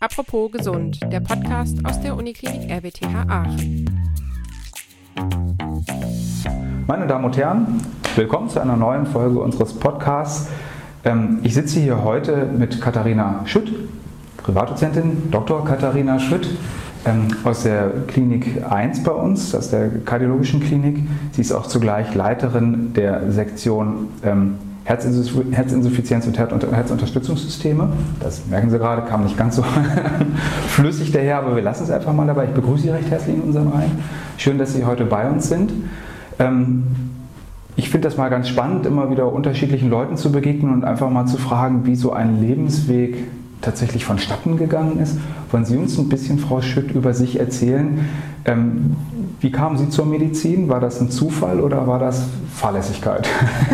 Apropos gesund, der Podcast aus der Uniklinik RWTH Aachen. Meine Damen und Herren, willkommen zu einer neuen Folge unseres Podcasts. Ich sitze hier heute mit Katharina Schütt, Privatdozentin, Dr. Katharina Schütt, aus der Klinik 1 bei uns, aus der kardiologischen Klinik. Sie ist auch zugleich Leiterin der Sektion Herzinsuffizienz und Herzunterstützungssysteme. Das merken Sie gerade, kam nicht ganz so flüssig daher, aber wir lassen es einfach mal dabei. Ich begrüße Sie recht herzlich in unserem Reihen. Schön, dass Sie heute bei uns sind. Ich finde das mal ganz spannend, immer wieder unterschiedlichen Leuten zu begegnen und einfach mal zu fragen, wie so ein Lebensweg tatsächlich vonstatten gegangen ist. Wollen Sie uns ein bisschen, Frau Schütt, über sich erzählen? Wie kamen Sie zur Medizin? War das ein Zufall oder war das Fahrlässigkeit?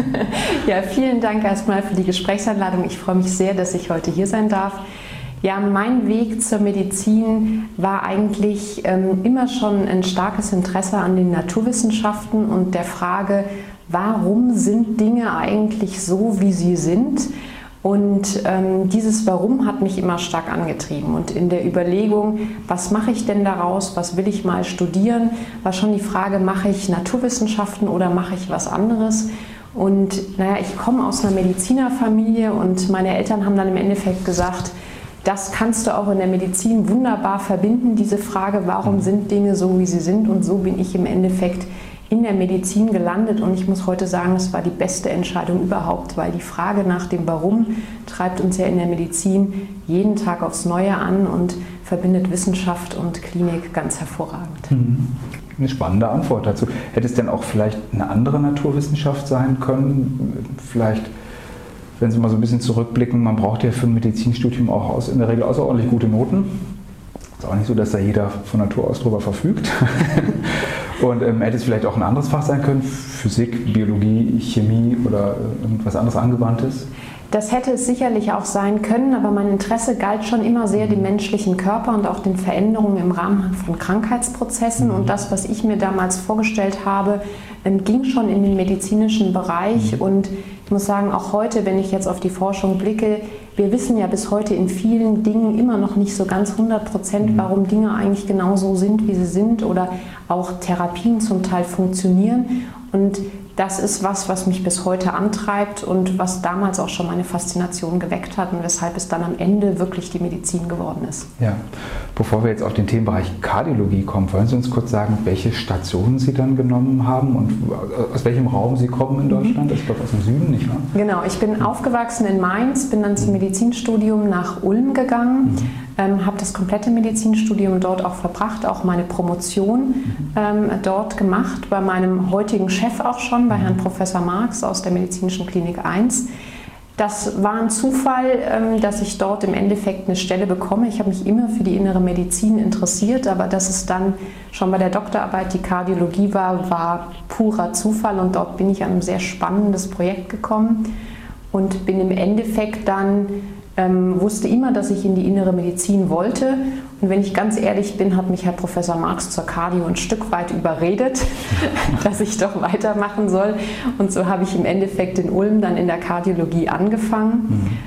Ja, vielen Dank erstmal für die Gesprächseinladung. Ich freue mich sehr, dass ich heute hier sein darf. Ja, mein Weg zur Medizin war eigentlich immer schon ein starkes Interesse an den Naturwissenschaften und der Frage, warum sind Dinge eigentlich so, wie sie sind? Und dieses Warum hat mich immer stark angetrieben. Und in der Überlegung, was mache ich denn daraus, was will ich mal studieren, war schon die Frage, mache ich Naturwissenschaften oder mache ich was anderes? Und ich komme aus einer Medizinerfamilie und meine Eltern haben dann im Endeffekt gesagt, das kannst du auch in der Medizin wunderbar verbinden, diese Frage, warum sind Dinge so, wie sie sind? Und so bin ich im Endeffekt in der Medizin gelandet und ich muss heute sagen, es war die beste Entscheidung überhaupt, weil die Frage nach dem Warum treibt uns ja in der Medizin jeden Tag aufs Neue an und verbindet Wissenschaft und Klinik ganz hervorragend. Eine spannende Antwort dazu. Hätte es denn auch vielleicht eine andere Naturwissenschaft sein können? Vielleicht, wenn Sie mal so ein bisschen zurückblicken, man braucht ja für ein Medizinstudium auch in der Regel außerordentlich gute Noten. Es ist auch nicht so, dass da jeder von Natur aus drüber verfügt. Und hätte es vielleicht auch ein anderes Fach sein können? Physik, Biologie, Chemie oder irgendwas anderes Angewandtes? Das hätte es sicherlich auch sein können, aber mein Interesse galt schon immer sehr dem menschlichen Körper und auch den Veränderungen im Rahmen von Krankheitsprozessen. Und das, was ich mir damals vorgestellt habe, ging schon in den medizinischen Bereich. Und ich muss sagen, auch heute, wenn ich jetzt auf die Forschung blicke, wir wissen ja bis heute in vielen Dingen immer noch nicht so ganz 100%, warum Dinge eigentlich genau so sind, wie sie sind oder auch Therapien zum Teil funktionieren. Und das ist was mich bis heute antreibt und was damals auch schon meine Faszination geweckt hat und weshalb es dann am Ende wirklich die Medizin geworden ist. Ja, bevor wir jetzt auf den Themenbereich Kardiologie kommen, wollen Sie uns kurz sagen, welche Stationen Sie dann genommen haben und aus welchem Raum Sie kommen in Deutschland? Ich glaube aus dem Süden, nicht wahr? Genau, ich bin aufgewachsen in Mainz, bin dann zum Medizinstudium nach Ulm gegangen, habe das komplette Medizinstudium dort auch verbracht, auch meine Promotion dort gemacht, bei meinem heutigen Chef auch schon, bei Herrn Professor Marx aus der Medizinischen Klinik 1. Das war ein Zufall, dass ich dort im Endeffekt eine Stelle bekomme. Ich habe mich immer für die innere Medizin interessiert, aber dass es dann schon bei der Doktorarbeit die Kardiologie war purer Zufall und dort bin ich an ein sehr spannendes Projekt gekommen und bin im Endeffekt dann wusste immer, dass ich in die innere Medizin wollte. Und wenn ich ganz ehrlich bin, hat mich Herr Professor Marx zur Cardio ein Stück weit überredet, dass ich doch weitermachen soll. Und so habe ich im Endeffekt in Ulm dann in der Kardiologie angefangen.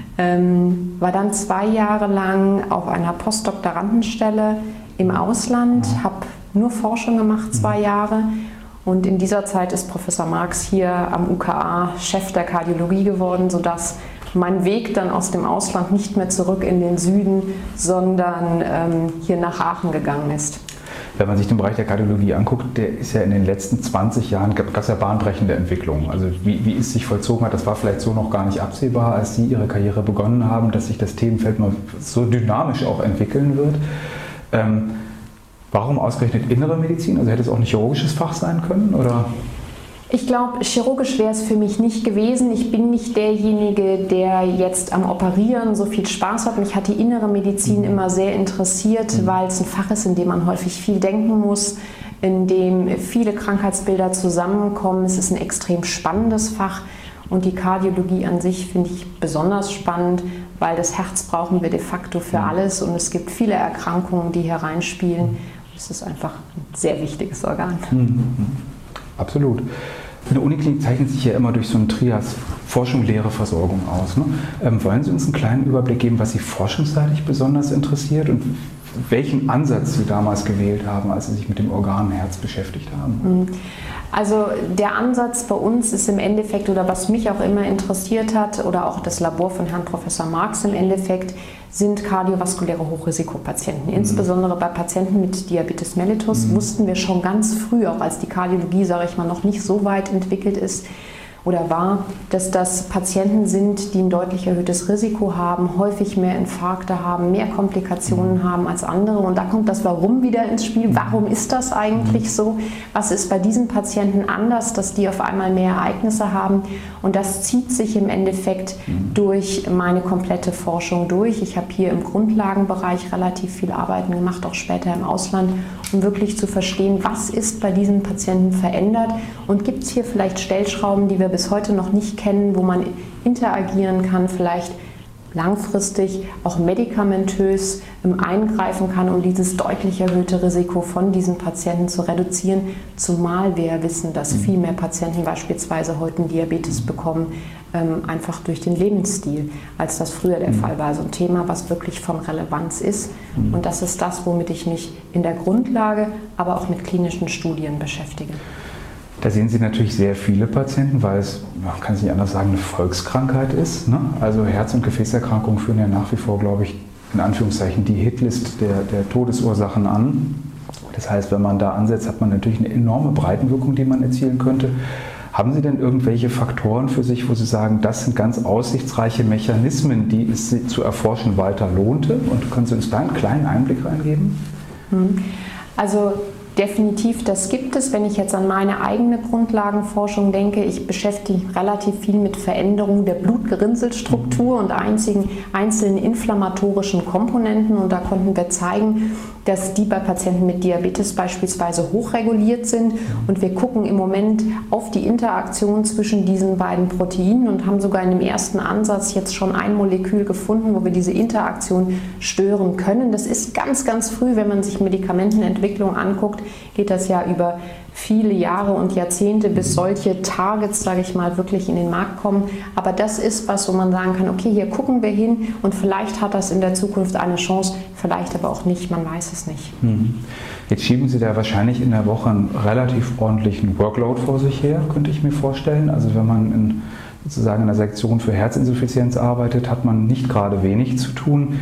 War dann 2 Jahre lang auf einer Postdoktorandenstelle im Ausland, habe nur Forschung gemacht, 2 Jahre. Und in dieser Zeit ist Professor Marx hier am UKA Chef der Kardiologie geworden, sodass mein Weg dann aus dem Ausland nicht mehr zurück in den Süden, sondern hier nach Aachen gegangen ist. Wenn man sich den Bereich der Kardiologie anguckt, der ist ja in den letzten 20 Jahren, gab es ja bahnbrechende Entwicklungen. Also wie es sich vollzogen hat, das war vielleicht so noch gar nicht absehbar, als Sie Ihre Karriere begonnen haben, dass sich das Themenfeld mal so dynamisch auch entwickeln wird. Warum ausgerechnet innere Medizin? Also hätte es auch ein chirurgisches Fach sein können, oder? Ich glaube, chirurgisch wäre es für mich nicht gewesen. Ich bin nicht derjenige, der jetzt am Operieren so viel Spaß hat. Mich hat die innere Medizin immer sehr interessiert, weil es ein Fach ist, in dem man häufig viel denken muss, in dem viele Krankheitsbilder zusammenkommen. Es ist ein extrem spannendes Fach und die Kardiologie an sich finde ich besonders spannend, weil das Herz brauchen wir de facto für alles und es gibt viele Erkrankungen, die hier reinspielen. Es ist einfach ein sehr wichtiges Organ. Absolut. Eine Uniklinik zeichnet sich ja immer durch so einen Trias Forschung, Lehre, Versorgung aus. Ne? Wollen Sie uns einen kleinen Überblick geben, was Sie forschungsseitig besonders interessiert und welchen Ansatz Sie damals gewählt haben, als Sie sich mit dem Organherz beschäftigt haben? Also der Ansatz bei uns ist im Endeffekt, oder was mich auch immer interessiert hat, oder auch das Labor von Herrn Professor Marx im Endeffekt, sind kardiovaskuläre Hochrisikopatienten. Insbesondere bei Patienten mit Diabetes mellitus wussten wir schon ganz früh, auch als die Kardiologie, sage ich mal, noch nicht so weit entwickelt ist, oder war, dass das Patienten sind, die ein deutlich erhöhtes Risiko haben, häufig mehr Infarkte haben, mehr Komplikationen haben als andere. Und da kommt das Warum wieder ins Spiel. Warum ist das eigentlich so? Was ist bei diesen Patienten anders, dass die auf einmal mehr Ereignisse haben? Und das zieht sich im Endeffekt durch meine komplette Forschung durch. Ich habe hier im Grundlagenbereich relativ viel Arbeiten gemacht, auch später im Ausland, um wirklich zu verstehen, was ist bei diesen Patienten verändert und gibt es hier vielleicht Stellschrauben, die wir bis heute noch nicht kennen, wo man interagieren kann, vielleicht langfristig auch medikamentös eingreifen kann, um dieses deutlich erhöhte Risiko von diesen Patienten zu reduzieren, zumal wir ja wissen, dass viel mehr Patienten beispielsweise heute einen Diabetes bekommen, einfach durch den Lebensstil, als das früher der Fall war. Also ein Thema, was wirklich von Relevanz ist. Und das ist das, womit ich mich in der Grundlage, aber auch mit klinischen Studien beschäftige. Da sehen Sie natürlich sehr viele Patienten, weil es, man kann es nicht anders sagen, eine Volkskrankheit ist. Ne? Also Herz- und Gefäßerkrankungen führen ja nach wie vor, glaube ich, in Anführungszeichen die Hitlist der Todesursachen an. Das heißt, wenn man da ansetzt, hat man natürlich eine enorme Breitenwirkung, die man erzielen könnte. Haben Sie denn irgendwelche Faktoren für sich, wo Sie sagen, das sind ganz aussichtsreiche Mechanismen, die es zu erforschen weiter lohnte? Und können Sie uns da einen kleinen Einblick reingeben? Also definitiv, das gibt es. Wenn ich jetzt an meine eigene Grundlagenforschung denke, ich beschäftige mich relativ viel mit Veränderungen der Blutgerinnselstruktur und einzelnen inflammatorischen Komponenten. Und da konnten wir zeigen, dass die bei Patienten mit Diabetes beispielsweise hochreguliert sind. Und wir gucken im Moment auf die Interaktion zwischen diesen beiden Proteinen und haben sogar in dem ersten Ansatz jetzt schon ein Molekül gefunden, wo wir diese Interaktion stören können. Das ist ganz, ganz früh, wenn man sich Medikamentenentwicklung anguckt, geht das ja über viele Jahre und Jahrzehnte, bis solche Targets, sage ich mal, wirklich in den Markt kommen. Aber das ist was, wo man sagen kann, okay, hier gucken wir hin und vielleicht hat das in der Zukunft eine Chance, vielleicht aber auch nicht, man weiß es nicht. Jetzt schieben Sie da wahrscheinlich in der Woche einen relativ ordentlichen Workload vor sich her, könnte ich mir vorstellen. Also wenn man sozusagen in einer Sektion für Herzinsuffizienz arbeitet, hat man nicht gerade wenig zu tun.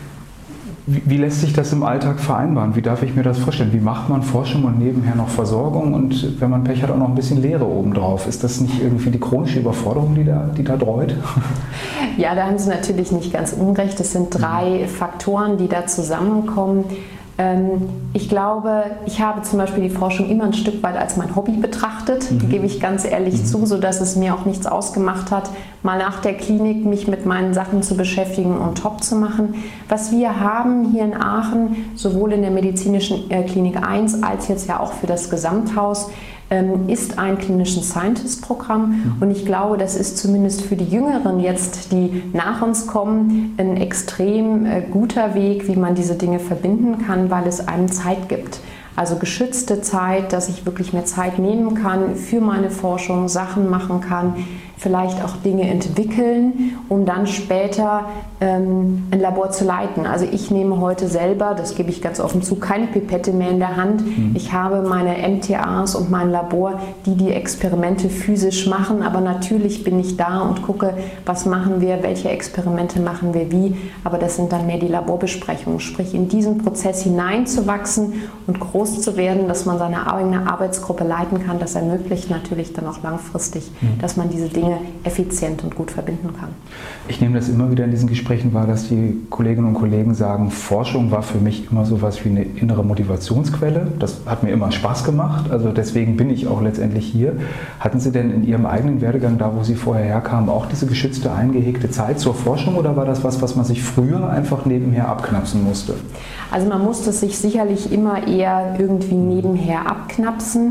Wie lässt sich das im Alltag vereinbaren? Wie darf ich mir das vorstellen? Wie macht man Forschung und nebenher noch Versorgung und wenn man Pech hat, auch noch ein bisschen Lehre obendrauf? Ist das nicht irgendwie die chronische Überforderung, die da dreut? Ja, da haben Sie natürlich nicht ganz unrecht. Es sind 3 Faktoren, die da zusammenkommen. Ich glaube, ich habe zum Beispiel die Forschung immer ein Stück weit als mein Hobby betrachtet, gebe ich ganz ehrlich zu, sodass es mir auch nichts ausgemacht hat, mal nach der Klinik mich mit meinen Sachen zu beschäftigen und top zu machen. Was wir haben hier in Aachen, sowohl in der medizinischen Klinik 1 als jetzt ja auch für das Gesamthaus, ist ein Clinician Scientist Programm und ich glaube, das ist zumindest für die Jüngeren jetzt, die nach uns kommen, ein extrem guter Weg, wie man diese Dinge verbinden kann, weil es einem Zeit gibt. Also geschützte Zeit, dass ich wirklich mehr Zeit nehmen kann für meine Forschung, Sachen machen kann, vielleicht auch Dinge entwickeln, um dann später ein Labor zu leiten. Also ich nehme heute selber, das gebe ich ganz offen zu, keine Pipette mehr in der Hand. Ich habe meine MTAs und mein Labor, die Experimente physisch machen, aber natürlich bin ich da und gucke, was machen wir, welche Experimente machen wir wie, aber das sind dann mehr die Laborbesprechungen, sprich in diesen Prozess hineinzuwachsen und groß zu werden, dass man seine eigene Arbeitsgruppe leiten kann, das ermöglicht natürlich dann auch langfristig, dass man diese Dinge effizient und gut verbinden kann. Ich nehme das immer wieder in diesen Gesprächen wahr, dass die Kolleginnen und Kollegen sagen, Forschung war für mich immer so etwas wie eine innere Motivationsquelle. Das hat mir immer Spaß gemacht, also deswegen bin ich auch letztendlich hier. Hatten Sie denn in Ihrem eigenen Werdegang, da wo Sie vorher herkamen, auch diese geschützte, eingehegte Zeit zur Forschung oder war das was man sich früher einfach nebenher abknapsen musste? Also man musste sich sicherlich immer eher irgendwie nebenher abknapsen.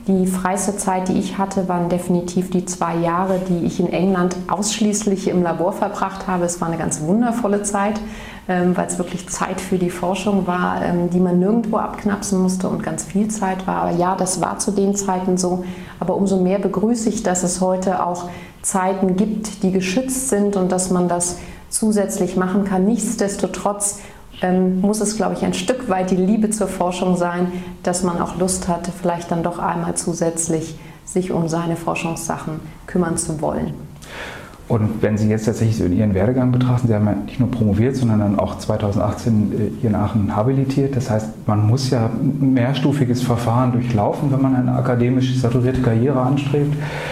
Die freiste Zeit, die ich hatte, waren definitiv die 2 Jahre, die ich in England ausschließlich im Labor verbracht habe. Es war eine ganz wundervolle Zeit, weil es wirklich Zeit für die Forschung war, die man nirgendwo abknapsen musste und ganz viel Zeit war. Aber ja, das war zu den Zeiten so. Aber umso mehr begrüße ich, dass es heute auch Zeiten gibt, die geschützt sind und dass man das zusätzlich machen kann. Nichtsdestotrotz muss es, glaube ich, ein Stück weit die Liebe zur Forschung sein, dass man auch Lust hatte, vielleicht dann doch einmal zusätzlich sich um seine Forschungssachen kümmern zu wollen. Und wenn Sie jetzt tatsächlich so Ihren Werdegang betrachten, Sie haben ja nicht nur promoviert, sondern dann auch 2018 hier in Aachen habilitiert. Das heißt, man muss ja ein mehrstufiges Verfahren durchlaufen, wenn man eine akademisch saturierte Karriere anstrebt.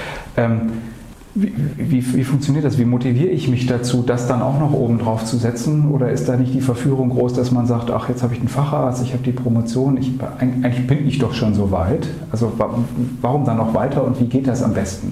Wie funktioniert das? Wie motiviere ich mich dazu, das dann auch noch oben drauf zu setzen? Oder ist da nicht die Verführung groß, dass man sagt, ach, jetzt habe ich einen Facharzt, ich habe die Promotion, eigentlich bin ich doch schon so weit. Also warum dann noch weiter und wie geht das am besten?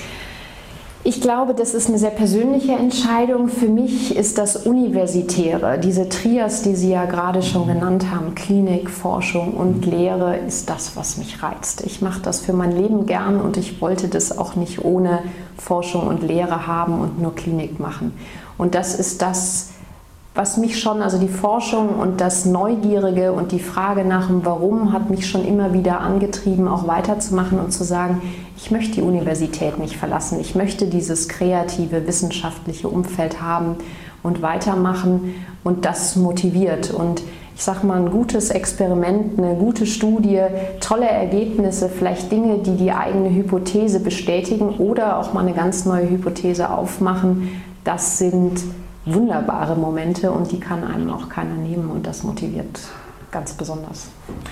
Ich glaube, das ist eine sehr persönliche Entscheidung. Für mich ist das Universitäre, diese Trias, die Sie ja gerade schon genannt haben, Klinik, Forschung und Lehre, ist das, was mich reizt. Ich mache das für mein Leben gern und ich wollte das auch nicht ohne Forschung und Lehre haben und nur Klinik machen. Und das ist das, was mich schon, also die Forschung und das Neugierige und die Frage nach dem Warum hat mich schon immer wieder angetrieben, auch weiterzumachen und zu sagen, ich möchte die Universität nicht verlassen, ich möchte dieses kreative, wissenschaftliche Umfeld haben und weitermachen und das motiviert. Und ich sage mal, ein gutes Experiment, eine gute Studie, tolle Ergebnisse, vielleicht Dinge, die die eigene Hypothese bestätigen oder auch mal eine ganz neue Hypothese aufmachen, das sind wunderbare Momente und die kann einem auch keiner nehmen und das motiviert ganz besonders.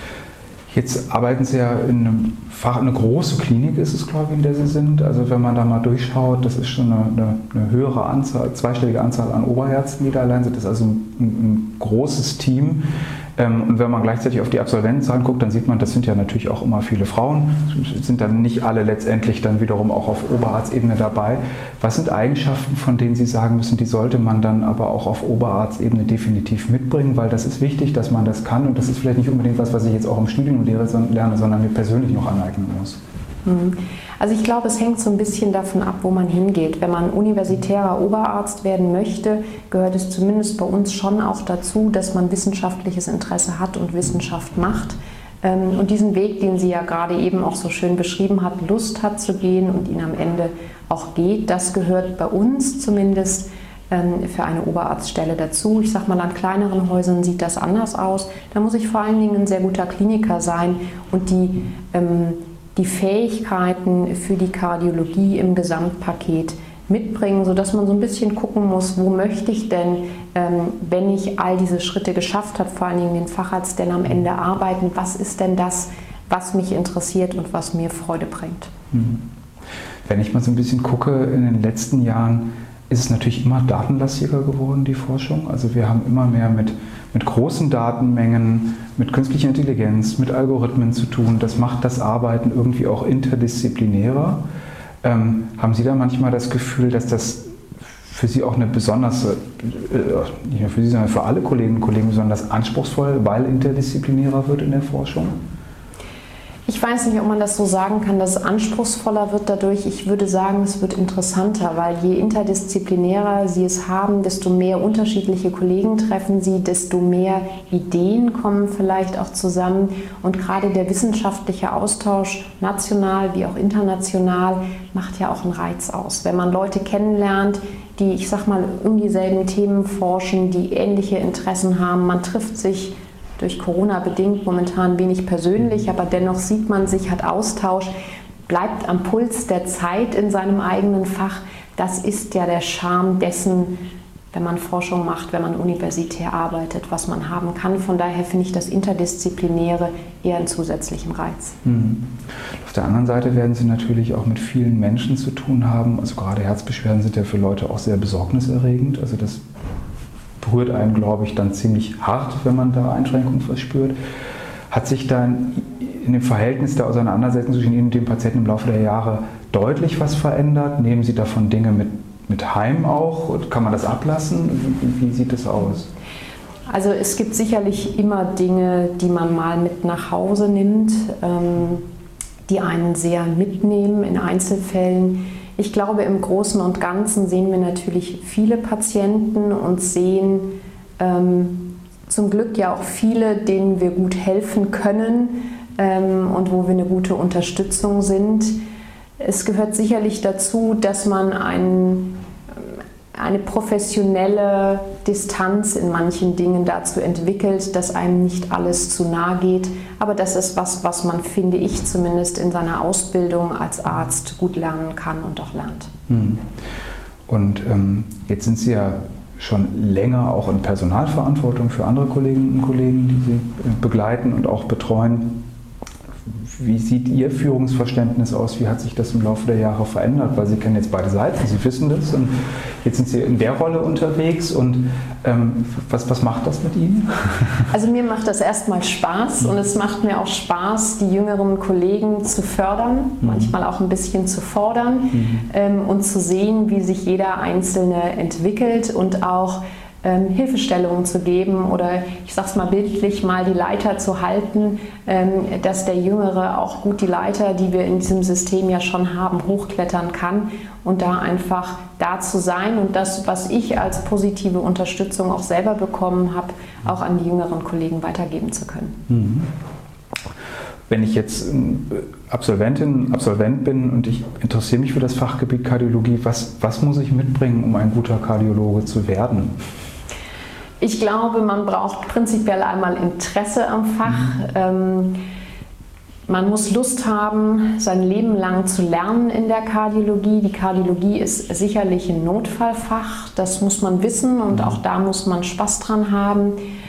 Jetzt arbeiten Sie ja in einem eine große Klinik ist es, glaube ich, in der Sie sind. Also wenn man da mal durchschaut, das ist schon eine höhere Anzahl, zweistellige Anzahl an Oberärzten, die da allein sind. Das ist also ein großes Team. Und wenn man gleichzeitig auf die Absolventenzahlen guckt, dann sieht man, das sind ja natürlich auch immer viele Frauen, sind dann nicht alle letztendlich dann wiederum auch auf Oberarztebene dabei. Was sind Eigenschaften, von denen Sie sagen müssen, die sollte man dann aber auch auf Oberarztebene definitiv mitbringen, weil das ist wichtig, dass man das kann und das ist vielleicht nicht unbedingt was ich jetzt auch im Studium lerne, sondern mir persönlich noch aneignen muss. Also ich glaube, es hängt so ein bisschen davon ab, wo man hingeht. Wenn man universitärer Oberarzt werden möchte, gehört es zumindest bei uns schon auch dazu, dass man wissenschaftliches Interesse hat und Wissenschaft macht. Und diesen Weg, den sie ja gerade eben auch so schön beschrieben hat, Lust hat zu gehen und ihn am Ende auch geht, das gehört bei uns zumindest für eine Oberarztstelle dazu. Ich sage mal, an kleineren Häusern sieht das anders aus. Da muss ich vor allen Dingen ein sehr guter Kliniker sein und die Fähigkeiten für die Kardiologie im Gesamtpaket mitbringen, sodass man so ein bisschen gucken muss, wo möchte ich denn, wenn ich all diese Schritte geschafft habe, vor allen Dingen den Facharzt denn am Ende arbeiten, was ist denn das, was mich interessiert und was mir Freude bringt. Wenn ich mal so ein bisschen gucke, in den letzten Jahren ist es natürlich immer datenlastiger geworden, die Forschung. Also wir haben immer mehr mit großen Datenmengen, mit künstlicher Intelligenz, mit Algorithmen zu tun. Das macht das Arbeiten irgendwie auch interdisziplinärer. Haben Sie da manchmal das Gefühl, dass das für Sie auch eine besonders, nicht nur für Sie, sondern für alle Kolleginnen und Kollegen besonders anspruchsvoll, weil interdisziplinärer wird in der Forschung? Ich weiß nicht, ob man das so sagen kann, dass es anspruchsvoller wird dadurch. Ich würde sagen, es wird interessanter, weil je interdisziplinärer Sie es haben, desto mehr unterschiedliche Kollegen treffen Sie, desto mehr Ideen kommen vielleicht auch zusammen. Und gerade der wissenschaftliche Austausch, national wie auch international, macht ja auch einen Reiz aus. Wenn man Leute kennenlernt, die, ich sag mal, um dieselben Themen forschen, die ähnliche Interessen haben, man trifft sich durch Corona bedingt momentan wenig persönlich, aber dennoch sieht man sich, hat Austausch, bleibt am Puls der Zeit in seinem eigenen Fach. Das ist ja der Charme dessen, wenn man Forschung macht, wenn man universitär arbeitet, was man haben kann. Von daher finde ich das Interdisziplinäre eher einen zusätzlichen Reiz. Auf der anderen Seite werden Sie natürlich auch mit vielen Menschen zu tun haben. Also gerade Herzbeschwerden sind ja für Leute auch sehr besorgniserregend. Also das berührt einen, glaube ich, dann ziemlich hart, wenn man da Einschränkungen verspürt. Hat sich dann in dem Verhältnis der Auseinandersetzung zwischen Ihnen und dem Patienten im Laufe der Jahre deutlich was verändert? Nehmen Sie davon Dinge mit heim auch? Kann man das ablassen? Wie sieht das aus? Also es gibt sicherlich immer Dinge, die man mal mit nach Hause nimmt. die einen sehr mitnehmen in Einzelfällen. Ich glaube, im Großen und Ganzen sehen wir natürlich viele Patienten und sehen zum Glück ja auch viele, denen wir gut helfen können und wo wir eine gute Unterstützung sind. Es gehört sicherlich dazu, dass man eine professionelle Distanz in manchen Dingen dazu entwickelt, dass einem nicht alles zu nahe geht. Aber das ist was man, finde ich, zumindest in seiner Ausbildung als Arzt gut lernen kann und auch lernt. Und jetzt sind Sie ja schon länger auch in Personalverantwortung für andere Kolleginnen und Kollegen, die Sie begleiten und auch betreuen. Wie sieht Ihr Führungsverständnis aus? Wie hat sich das im Laufe der Jahre verändert? Weil Sie kennen jetzt beide Seiten, Sie wissen das und jetzt sind Sie in der Rolle unterwegs und was macht das mit Ihnen? Also mir macht das erstmal Spaß und es macht mir auch Spaß, die jüngeren Kollegen zu fördern, manchmal auch ein bisschen zu fordern und zu sehen, wie sich jeder Einzelne entwickelt und auch Hilfestellungen zu geben oder ich sage es mal bildlich, mal die Leiter zu halten, dass der Jüngere auch gut die Leiter, die wir in diesem System ja schon haben, hochklettern kann und da einfach da zu sein und das, was ich als positive Unterstützung auch selber bekommen habe, auch an die jüngeren Kollegen weitergeben zu können. Wenn ich jetzt Absolvent bin und ich interessiere mich für das Fachgebiet Kardiologie, was muss ich mitbringen, um ein guter Kardiologe zu werden? Ich glaube, man braucht prinzipiell einmal Interesse am Fach. Man muss Lust haben, sein Leben lang zu lernen in der Kardiologie. Die Kardiologie ist sicherlich ein Notfallfach, das muss man wissen und auch da muss man Spaß dran haben.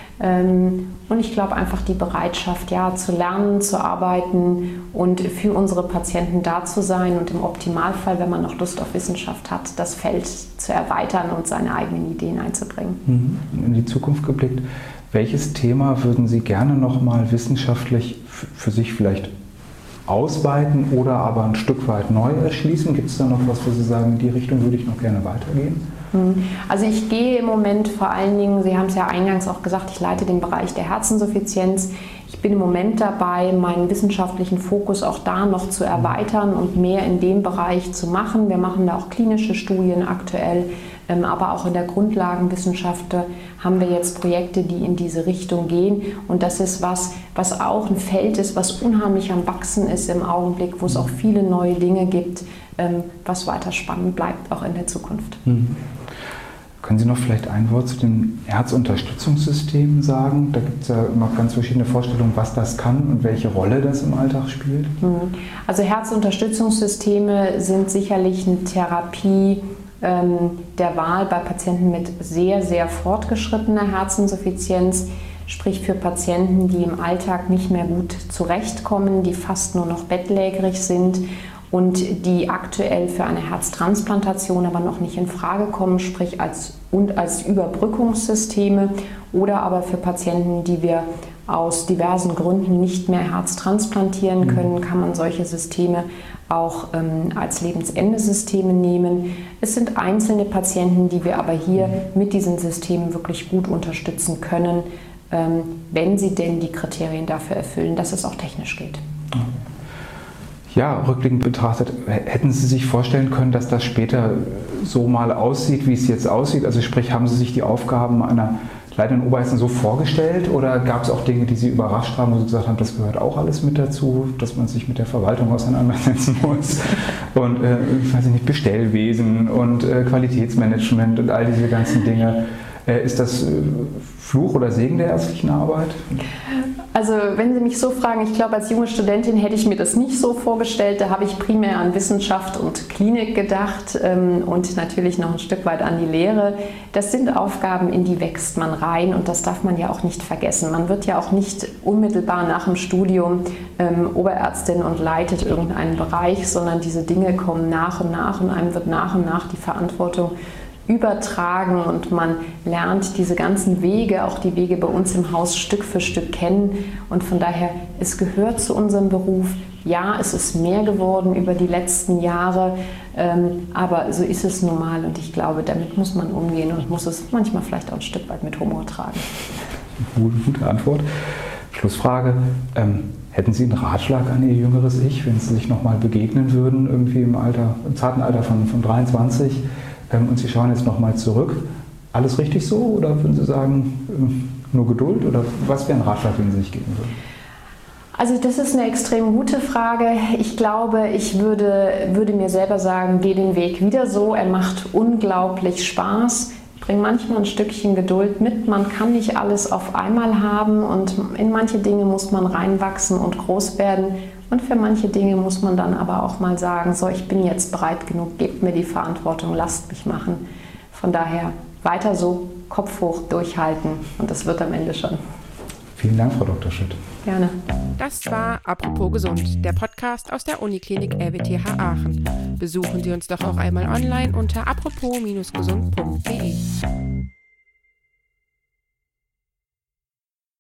Und ich glaube einfach die Bereitschaft, ja, zu lernen, zu arbeiten und für unsere Patienten da zu sein und im Optimalfall, wenn man noch Lust auf Wissenschaft hat, das Feld zu erweitern und seine eigenen Ideen einzubringen. In die Zukunft geblickt, welches Thema würden Sie gerne noch mal wissenschaftlich für sich vielleicht ausweiten oder aber ein Stück weit neu erschließen? Gibt es da noch was, wo Sie sagen, in die Richtung würde ich noch gerne weitergehen? Also ich gehe im Moment vor allen Dingen, Sie haben es ja eingangs auch gesagt, ich leite den Bereich der Herzinsuffizienz. Ich bin im Moment dabei, meinen wissenschaftlichen Fokus auch da noch zu erweitern und mehr in dem Bereich zu machen. Wir machen da auch klinische Studien aktuell, aber auch in der Grundlagenwissenschaft haben wir jetzt Projekte, die in diese Richtung gehen. Und das ist was auch ein Feld ist, was unheimlich am Wachsen ist im Augenblick, wo es auch viele neue Dinge gibt, was weiter spannend bleibt, auch in der Zukunft. Können Sie noch vielleicht ein Wort zu den Herzunterstützungssystemen sagen? Da gibt es ja immer ganz verschiedene Vorstellungen, was das kann und welche Rolle das im Alltag spielt. Also Herzunterstützungssysteme sind sicherlich eine Therapie der Wahl bei Patienten mit sehr, sehr fortgeschrittener Herzinsuffizienz, sprich für Patienten, die im Alltag nicht mehr gut zurechtkommen, die fast nur noch bettlägerig sind und die aktuell für eine Herztransplantation aber noch nicht in Frage kommen, sprich als Überbrückungssysteme oder aber für Patienten, die wir aus diversen Gründen nicht mehr Herz transplantieren können, kann man solche Systeme auch als Lebensendesysteme nehmen. Es sind einzelne Patienten, die wir aber hier mit diesen Systemen wirklich gut unterstützen können, wenn sie denn die Kriterien dafür erfüllen, dass es auch technisch geht. Ja, rückblickend betrachtet, hätten Sie sich vorstellen können, dass das später so mal aussieht, wie es jetzt aussieht? Also sprich, haben Sie sich die Aufgaben einer leitenden Oberärztin so vorgestellt oder gab es auch Dinge, die Sie überrascht haben, wo Sie gesagt haben, das gehört auch alles mit dazu, dass man sich mit der Verwaltung auseinandersetzen muss und ich weiß nicht, Bestellwesen und Qualitätsmanagement und all diese ganzen Dinge. Ist das Fluch oder Segen der ärztlichen Arbeit? Also wenn Sie mich so fragen, ich glaube, als junge Studentin hätte ich mir das nicht so vorgestellt. Da habe ich primär an Wissenschaft und Klinik gedacht und natürlich noch ein Stück weit an die Lehre. Das sind Aufgaben, in die wächst man rein und das darf man ja auch nicht vergessen. Man wird ja auch nicht unmittelbar nach dem Studium Oberärztin und leitet irgendeinen Bereich, sondern diese Dinge kommen nach und einem wird nach und nach die Verantwortung übertragen und man lernt diese ganzen Wege, auch die Wege bei uns im Haus Stück für Stück kennen und von daher, es gehört zu unserem Beruf. Ja, es ist mehr geworden über die letzten Jahre, aber so ist es normal und ich glaube, damit muss man umgehen und muss es manchmal vielleicht auch ein Stück weit mit Humor tragen. Gute Antwort. Schlussfrage, hätten Sie einen Ratschlag an Ihr jüngeres Ich, wenn Sie sich nochmal begegnen würden, irgendwie im zarten Alter von 23 und Sie schauen jetzt nochmal zurück? Alles richtig so oder würden Sie sagen, nur Geduld oder was wäre ein Ratschlag, den Sie sich geben würden? Also das ist eine extrem gute Frage. Ich glaube, ich würde mir selber sagen, geh den Weg wieder so. Er macht unglaublich Spaß. Bring manchmal ein Stückchen Geduld mit. Man kann nicht alles auf einmal haben und in manche Dinge muss man reinwachsen und groß werden. Und für manche Dinge muss man dann aber auch mal sagen, so, ich bin jetzt bereit genug, gebt mir die Verantwortung, lasst mich machen. Von daher weiter so, Kopf hoch, durchhalten und das wird am Ende schon. Vielen Dank, Frau Dr. Schütt. Gerne. Das war Apropos Gesund, der Podcast aus der Uniklinik RWTH Aachen. Besuchen Sie uns doch auch einmal online unter apropos-gesund.de.